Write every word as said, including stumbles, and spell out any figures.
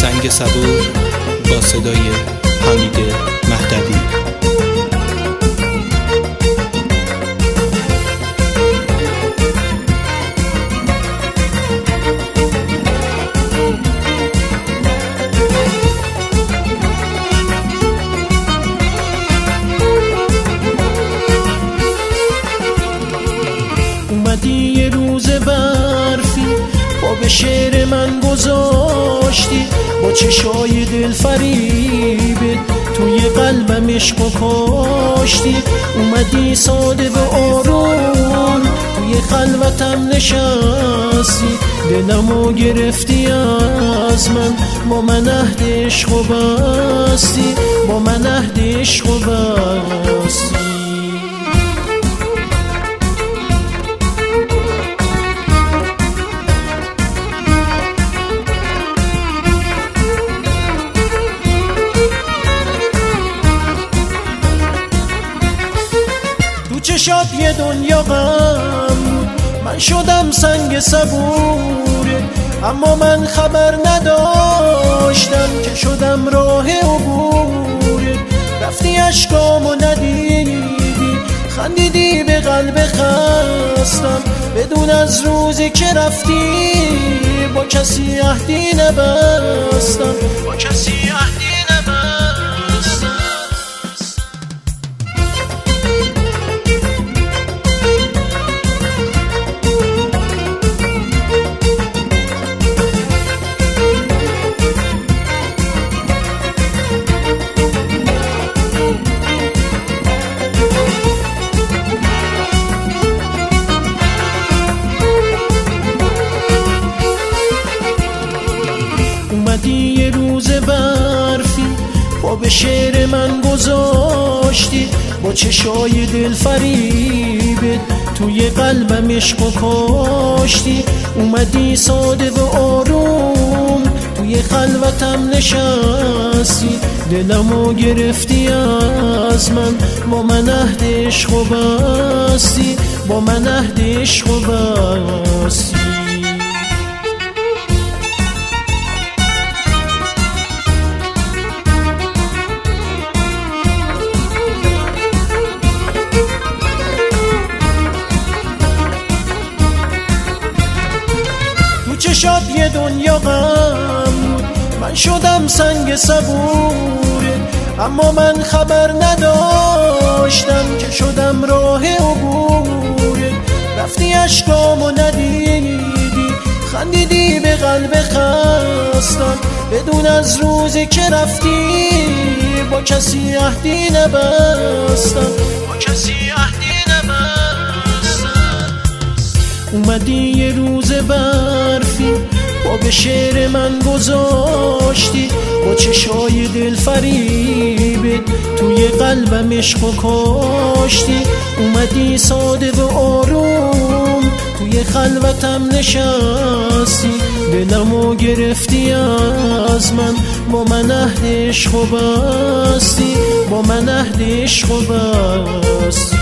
سنگ صبور با صدای حمید مهدوی. اومدی یه روز برفی با به شعر من گذاشتی، با چشای دل فریبت توی قلبم عشق و کاشتی. اومدی ساده و آروم توی خلوتم نشستی، دلمو گرفتی از من، با من عهد عشق و بستی، با من عهد عشق و بستی. چشات یه دنیا غم، من شدم سنگ صبوره، اما من خبر نداشتم که شدم راه عبوره. رفتی اشکامو ندیدی، خندیدی به قلب خستم، بدون از روزی که رفتی با کسی عهدی نبستم، با کسی عهدی نبستم. اومدی یه روز برفی با به شعر من گذاشتی، با چشای دل فریبت توی قلبم عشق و کاشتی. اومدی ساده و آروم توی خلوتم نشستی، دلمو گرفتی از من، با من عهد عشق و بستی، با من عهد عشق و بستی. چشات یه دنیا غم، من شدم سنگ صبوره، اما من خبر نداشتم که شدم راه عبوره. رفتی اشکامو ندیدی، خندیدی به قلب خستم، بدون از روزی که رفتی با کسی عهدی نبستم، با کسی عهدی نبستم. اومدی یه روز برفی با به شعر من گذاشتی، با چشای دل فریبت توی قلبم عشق و کاشتی. اومدی ساده و آروم توی خلوتم نشستی، دلمو گرفتی از من، با من عهد عشق و بستی، با من عهد عشق و بستی.